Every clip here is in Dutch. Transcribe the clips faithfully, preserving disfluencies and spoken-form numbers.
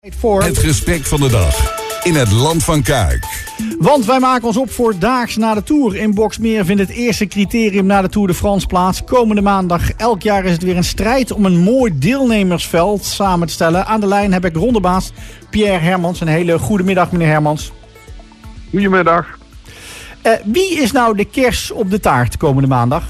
Voor het gesprek van de dag in het land van Kuik. Want wij maken ons op voor daags na de Tour. In Boxmeer vindt het eerste criterium na de Tour de France plaats. Komende maandag. Elk jaar is het weer een strijd om een mooi deelnemersveld samen te stellen. Aan de lijn heb ik rondebaas Pierre Hermans. Een hele goede middag, meneer Hermans. Goedemiddag. Uh, wie is nou de kers op de taart komende maandag?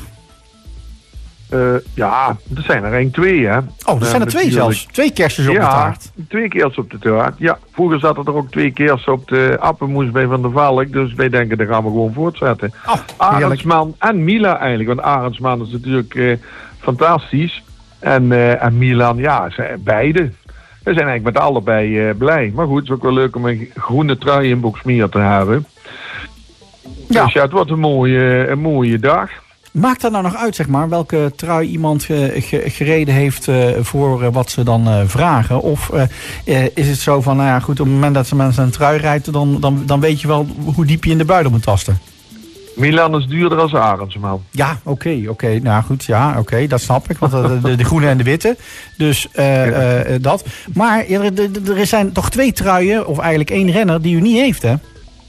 Uh, ja, er zijn er eigenlijk twee, hè. Oh, er zijn er twee natuurlijk. zelfs. Twee kersjes op ja, de taart. twee kers op de taart. Ja, vroeger zaten er ook twee kers op de appenmoes bij Van der Valk. Dus wij denken, dat gaan we gewoon voortzetten. Oh, Arendsman en Mila eigenlijk. Want Arendsman is natuurlijk uh, fantastisch. En, uh, en Milan, ja, zijn beide. We zijn eigenlijk met allebei uh, blij. Maar goed, het is ook wel leuk om een groene trui in Boxmeer te hebben. Ja. Dus ja, het wordt een mooie, een mooie dag. Maakt dat nou nog uit, zeg maar, welke trui iemand uh, ge- gereden heeft uh, voor uh, wat ze dan uh, vragen? Of uh, uh, is het zo van, nou ja, goed, op het moment dat ze mensen een trui rijdt, dan, dan, dan weet je wel hoe diep je in de buidel moet tasten? Milan is duurder als Arendsman. Ja, oké, okay, oké. Okay. Nou goed, ja, oké, okay, dat snap ik. Want de, de, de groene en de witte. Dus uh, ja. uh, dat. Maar er, er zijn toch twee truien, of eigenlijk één renner, die u niet heeft, hè?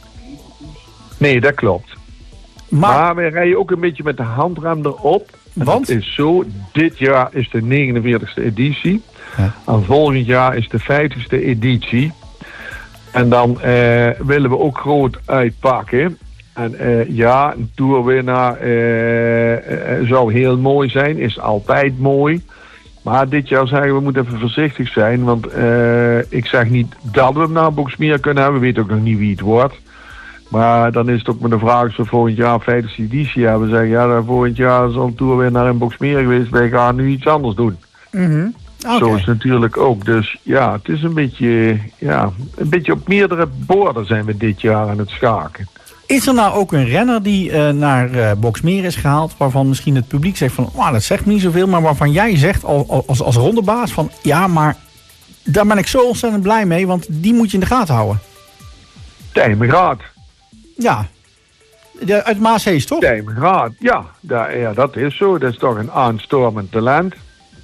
Nee, dat klopt. Maar, maar we rijden ook een beetje met de handrem erop. Want? Het is zo, dit jaar is de negenenveertigste editie. Ja. En volgend jaar is de vijftigste editie. En dan uh, willen we ook groot uitpakken. En uh, ja, een toerwinnaar uh, uh, zou heel mooi zijn. Is altijd mooi. Maar dit jaar zeggen we, we moeten even voorzichtig zijn. Want uh, ik zeg niet dat we hem naar Boxmeer kunnen hebben. We weten ook nog niet wie het wordt. Maar dan is het ook met de vraag of we volgend jaar vijftigste editie hebben. We zeggen, ja, volgend jaar is al een toerwinnaar in Boxmeer geweest. Wij gaan nu iets anders doen. Mm-hmm. Okay. Zo is het natuurlijk ook. Dus ja, het is een beetje, ja, een beetje op meerdere borden zijn we dit jaar aan het schaken. Is er nou ook een renner die uh, naar uh, Boxmeer is gehaald, waarvan misschien het publiek zegt van, oh, dat zegt me niet zoveel, maar waarvan jij zegt al, als, als rondebaas van, ja, maar daar ben ik zo ontzettend blij mee, want die moet je in de gaten houden. Tijmengraad. Ja, de, uit Maashees, toch? Tijmengraad, ja, da, ja, dat is zo. Dat is toch een aanstormend talent.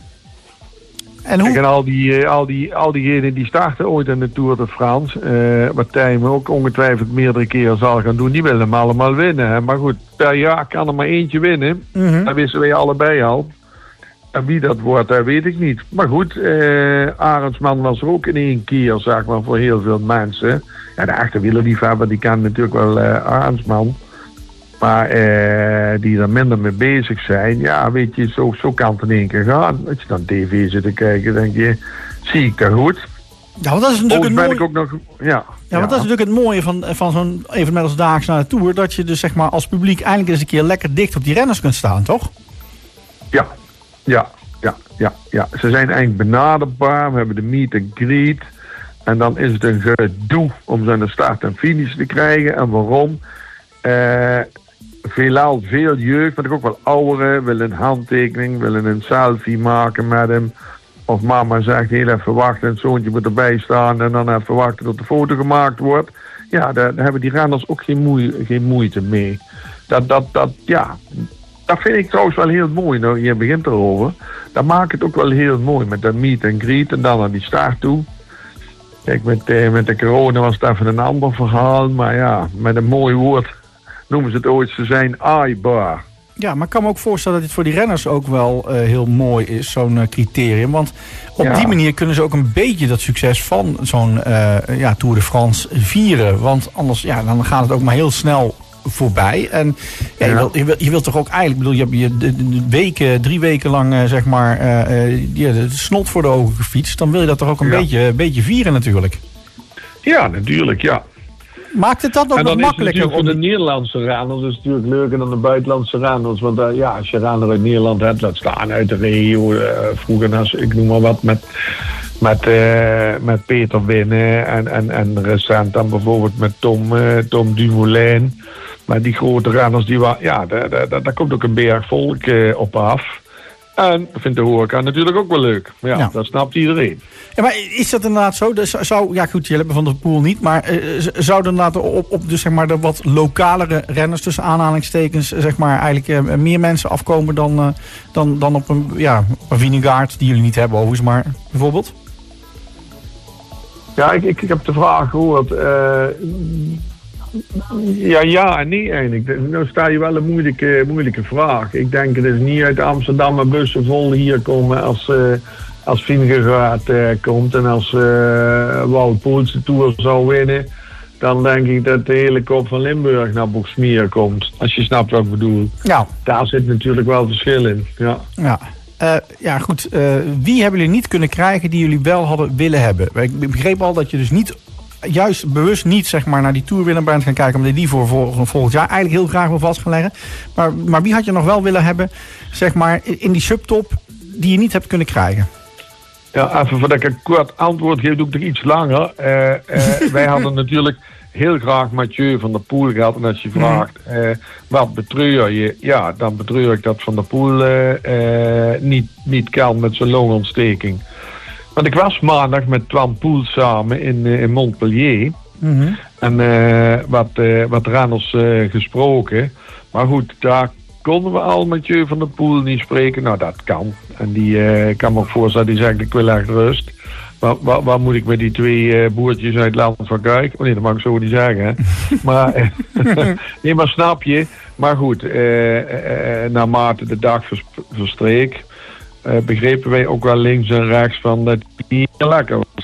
En hoe? En al, die, al, die, al diegenen die starten ooit in de Tour de France, uh, wat Tijmen ook ongetwijfeld meerdere keren zal gaan doen, die willen hem allemaal winnen. Hè? Maar goed, per jaar kan er maar eentje winnen. Mm-hmm. Dat wisten wij allebei al. En wie dat wordt, dat weet ik niet. Maar goed, uh, Arendsman was er ook in één keer, zeg maar, voor heel veel mensen. Ja, de achterwielerliefhebber, die kan natuurlijk wel uh, Arendsman. Maar uh, die er minder mee bezig zijn, ja, weet je, zo, zo kan het in één keer gaan. Als je dan tv zit te kijken, denk je, zie ik dat goed? Ja, want dat is natuurlijk oh, het mooie. Ik ook nog, ja, ja, ja, want dat is natuurlijk het mooie van, van zo'n evenement als daags naar de Tour, dat je dus zeg maar als publiek eindelijk eens een keer lekker dicht op die renners kunt staan, toch? Ja, ja, ja, ja, ja. Ze zijn eigenlijk benaderbaar. We hebben de meet and greet. En dan is het een gedoe om ze aan de start en finish te krijgen. En waarom? Uh, veelal veel jeugd, maar ook wel ouderen willen een handtekening, willen een selfie maken met hem. Of mama zegt heel even wachten, het zoontje moet erbij staan en dan even wachten tot de foto gemaakt wordt. Ja, daar, daar hebben die renners ook geen, moe, geen moeite mee. Dat, dat, dat, ja, dat vind ik trouwens wel heel mooi. Nou, je begint erover. Dat maakt het ook wel heel mooi met dat meet and greet en dan naar die start toe. Kijk, met, eh, met de corona was het even een ander verhaal, maar ja, met een mooi woord noemen ze het ooit, ze zijn aaibaar. Ja, maar ik kan me ook voorstellen dat dit voor die renners ook wel uh, heel mooi is, zo'n uh, criterium. Want op ja. die manier kunnen ze ook een beetje dat succes van zo'n uh, ja, Tour de France vieren. Want anders ja, dan gaat het ook maar heel snel voorbij. En ja, ja. Je, wilt, je, wilt, je wilt toch ook eigenlijk, bedoel, je hebt je de, de weken, drie weken lang uh, zeg maar uh, uh, ja, de snot voor de ogen gefietst. Dan wil je dat toch ook een ja. beetje, beetje vieren natuurlijk. Ja, natuurlijk, ja. Maakt het dat ook nog makkelijker? Voor de Nederlandse renners is het natuurlijk leuker dan de buitenlandse renners. Want uh, ja, als je renner uit Nederland hebt, laat staan uit de regio. Uh, vroeger, als, ik noem maar wat, met, met, uh, met Peter Winnen. En, en, en recent dan bijvoorbeeld met Tom, uh, Tom Dumoulin. Maar die grote renners, die waren, ja, daar, daar, daar komt ook een berg volk uh, op af. En vindt de horeca natuurlijk ook wel leuk. Maar ja, ja, dat snapt iedereen. Ja, maar is dat inderdaad zo? Dus zou, ja goed, je hebt Van der Poel niet. Maar uh, zouden inderdaad op, op dus, zeg maar, de wat lokalere renners tussen aanhalingstekens zeg maar, eigenlijk uh, meer mensen afkomen dan, uh, dan, dan op een, ja, een Vinegaard die jullie niet hebben overigens, maar bijvoorbeeld? Ja, ik, ik, ik heb de vraag gehoord. Uh, ja, ja en nee eigenlijk. Nou sta je wel een moeilijke, moeilijke vraag. Ik denk het is niet uit Amsterdam met bussen vol hier komen als, uh, als Vingegaard uh, komt. En als uh, Wout Poels de Tour zou winnen. Dan denk ik dat de hele kop van Limburg naar Boxmeer komt. Als je snapt wat ik bedoel. Ja. Daar zit natuurlijk wel verschil in. Ja, ja. Uh, ja goed. Uh, wie hebben jullie niet kunnen krijgen die jullie wel hadden willen hebben? Ik begreep al dat je dus niet, juist bewust niet zeg maar, naar die toerwinnaar bent gaan kijken. Omdat je die voor vol, volgend jaar eigenlijk heel graag wil vast gaan leggen. Maar, maar wie had je nog wel willen hebben, zeg maar, in die subtop die je niet hebt kunnen krijgen? Ja, even voordat ik een kort antwoord geef, doe ik er iets langer. Uh, uh, wij hadden natuurlijk heel graag Mathieu van der Poel gehad. En als je vraagt, uh, wat betreur je? Ja, dan betreur ik dat Van der Poel uh, uh, niet, niet kan met zijn longontsteking. Want ik was maandag met Twan Poel samen in, uh, in Montpellier. Mm-hmm. En uh, wat, uh, wat renners uh, gesproken. Maar goed, daar konden we al Mathieu van der Poel niet spreken. Nou, dat kan. En die uh, kan me ook voorstellen, die zegt, ik wil echt rust. Waar, waar, waar moet ik met die twee uh, boertjes uit het land van kijken? Oh nee, dat mag ik zo niet zeggen. Hè? maar, nee, maar snap je. Maar goed, uh, uh, uh, naarmate de dag vers, verstreek, uh, begrepen wij ook wel links en rechts van dat die hier lekker was.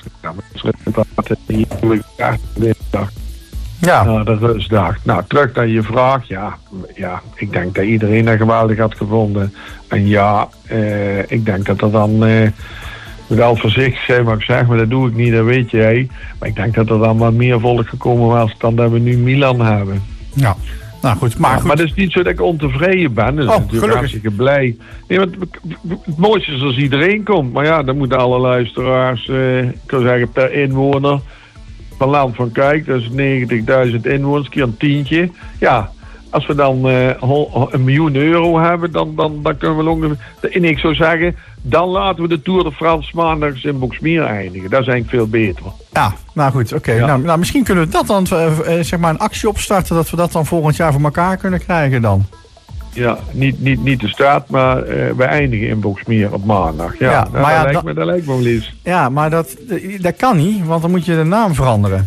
Ja. Nou, de rustdag. Nou, terug naar je vraag. Ja, ja, ik denk dat iedereen dat geweldig had gevonden. En ja, uh, ik denk dat er dan... Uh, wel voorzichtig zijn wat ik zeg, maar dat doe ik niet, dat weet jij. Maar ik denk dat er dan wat meer volk gekomen was dan dat we nu Milan hebben. Ja, nou goed. Maar, ja, goed. maar het is niet zo dat ik ontevreden ben. Dus oh, natuurlijk gelukkig. Hartstikke blij. Nee, want het mooiste is als iedereen komt. Maar ja, dan moeten alle luisteraars, uh, ik kan zeggen per inwoner van Land van Kijk, dat is negentigduizend inwoners, keer een tientje. Ja, als we dan uh, een miljoen euro hebben, dan, dan, dan kunnen we ongeveer... En ik zou zeggen, dan laten we de Tour de France maandags in Boxmeer eindigen. Dat is eigenlijk veel beter. Ja, nou goed, oké. Okay. Ja. Nou, nou, misschien kunnen we dat dan, uh, zeg maar, een actie opstarten, dat we dat dan volgend jaar voor elkaar kunnen krijgen dan. Ja, niet, niet, niet de start, maar uh, we eindigen in Boxmeer op maandag. Ja, ja, nou, maar ja dat, lijkt me, dat lijkt me wel eens. Ja, maar dat, dat kan niet, want dan moet je de naam veranderen.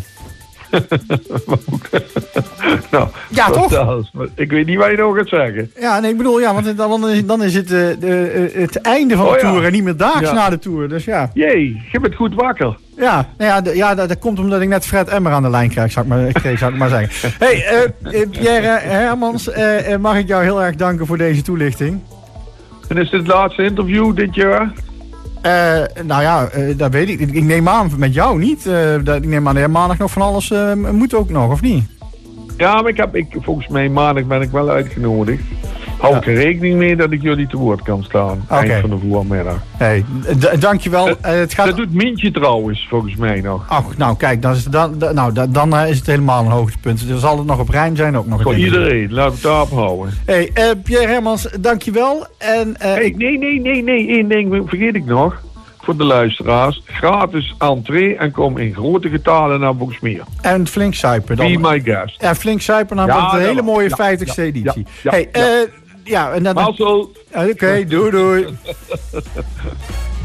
nou, ja, toch? Is, ik weet niet wat je nog gaat zeggen. Ja, nee, ik bedoel, ja, want dan is, dan is het uh, de, uh, het einde van de oh, Tour ja. en niet meer daags ja. na de Tour. Dus ja. Jee, je bent goed wakker. Ja, nou ja, de, ja dat, dat komt omdat ik net Fred Emmer aan de lijn krijg, zou ik maar, kreeg, zou ik maar zeggen. Hey, uh, Pierre Hermans, uh, mag ik jou heel erg danken voor deze toelichting. En is dit het laatste interview dit jaar? Uh, nou ja, uh, dat weet ik. Ik neem aan met jou niet. Uh, dat, ik neem aan dat maandag nog van alles uh, moet ook nog, of niet? Ja, maar ik heb, ik, volgens mij maandag ben ik wel uitgenodigd. Hou ik ja. er rekening mee dat ik jullie te woord kan staan. Okay. Eind van de voormiddag. Hey, d- dankjewel. Uh, het gaat... Dat doet Mientje trouwens, volgens mij nog. Ach, nou kijk, dan is het, dan, dan, nou, dan, dan is het helemaal een hoogtepunt. Er zal het nog op rijm zijn ook nog. Voor iedereen, laat het daarop houden. Hey, uh, Pierre Hermans, dankjewel. En, uh, hey, nee, nee, nee, nee, één ding vergeet ik nog. Voor de luisteraars, gratis entree en kom in grote getalen naar Boxmeer. En flink suipen dan. Be my guest. En flink suipen, dan wordt ja, het een hele mooie ja, vijftigste ja, editie. Ja, ja, hey, ja. Uh, ja, en dan... Oké, okay, doei doei.